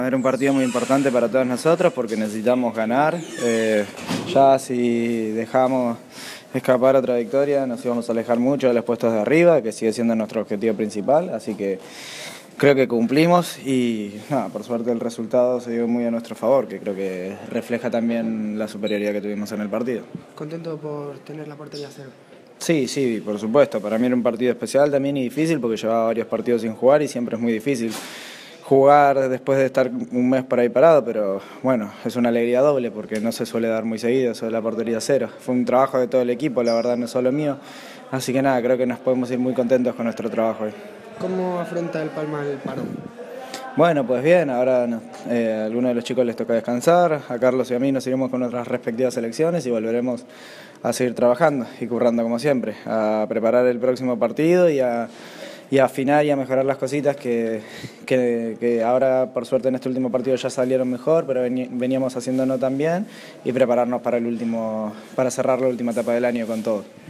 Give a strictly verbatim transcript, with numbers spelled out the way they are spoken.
Era un partido muy importante para todos nosotros porque necesitamos ganar. Eh, ya si dejamos escapar otra victoria nos íbamos a alejar mucho de los puestos de arriba, que sigue siendo nuestro objetivo principal, así que creo que cumplimos y nada, por suerte el resultado se dio muy a nuestro favor, que creo que refleja también la superioridad que tuvimos en el partido. ¿Contento por tener la portería a cero? Sí, sí, por supuesto. Para mí era un partido especial también y difícil porque llevaba varios partidos sin jugar y siempre es muy difícil jugar después de estar un mes por ahí parado, pero bueno, es una alegría doble porque no se suele dar muy seguido eso de la portería cero. Fue un trabajo de todo el equipo, la verdad no es solo mío, así que nada, creo que nos podemos ir muy contentos con nuestro trabajo hoy. ¿Cómo afronta el Palma el paro? Bueno, pues bien, ahora eh, a algunos de los chicos les toca descansar, a Carlos y a mí nos iremos con nuestras respectivas selecciones y volveremos a seguir trabajando y currando como siempre, a preparar el próximo partido y a, y a afinar y a mejorar las cositas que, que, que ahora por suerte en este último partido ya salieron mejor, pero veníamos haciendo no tan bien y prepararnos para el último, para cerrar la última etapa del año con todo.